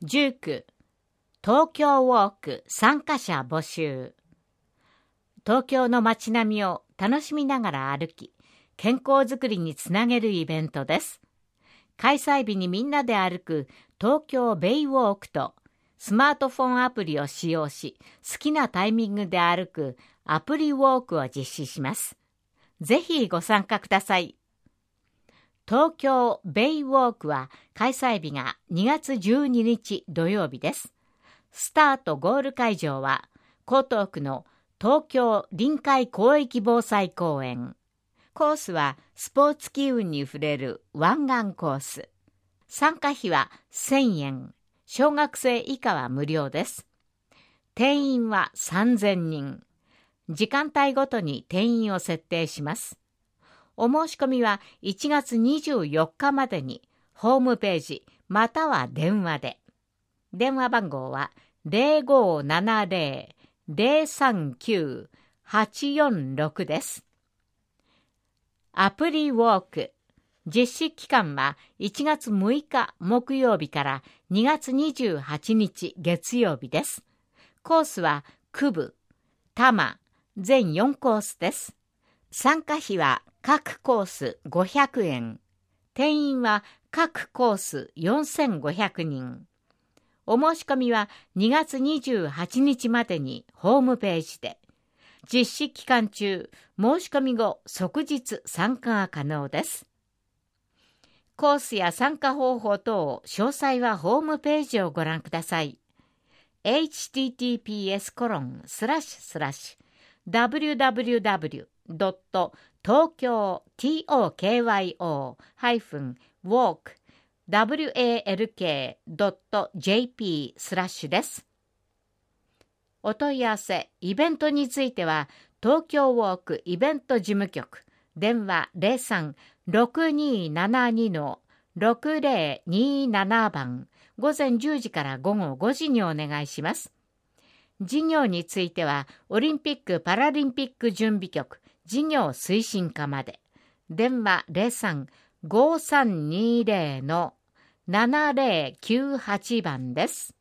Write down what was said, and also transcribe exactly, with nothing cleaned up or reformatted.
じゅうく、東京ウォーク参加者募集。東京の街並みを楽しみながら歩き、健康づくりにつなげるイベントです。開催日にみんなで歩く東京ベイウォークと、スマートフォンアプリを使用し、好きなタイミングで歩くアプリウォークを実施します。ぜひご参加ください。東京ベイウォークは開催日がにがつじゅうににち土曜日です。スタートゴール会場は江東区の東京臨海広域防災公園。コースはスポーツ機運に触れる湾岸コース。参加費はせんえん。小学生以下は無料です。定員はさんぜんにん。時間帯ごとに定員を設定します。お申し込みはいちがつにじゅうよっかまでにホームページまたは電話で。電話番号は ゼロごーななゼロ ゼロさんきゅう はちよんろく です。アプリウォーク。実施期間はいちがつむいか木曜日からにがつにじゅうはちにち月曜日です。コースは区部、多摩、全よんコースです。参加費は各コースごひゃくえん。定員は各コースよんせんごひゃくにん。お申し込みはにがつにじゅうはちにちまでにホームページで。実施期間中、申し込み後即日参加が可能です。コースや参加方法等、詳細はホームページをご覧ください。エイチティーティーピーエスコロンスラッシュスラッシュダブリューダブリューダブリュードット東京トーキョーダブリューエーエルケードットジェーピースラッシュです。お問い合わせ、イベントについては、東京ウォークイベント事務局、電話 ゼロさん ろくにーななに ろくぜろにーなな 番、午前じゅうじから午後ごじにお願いします。事業については、オリンピック・パラリンピック準備局、事業推進課まで。電話 ゼロさん ごーさんにーゼロ ななゼロきゅうはち 番です。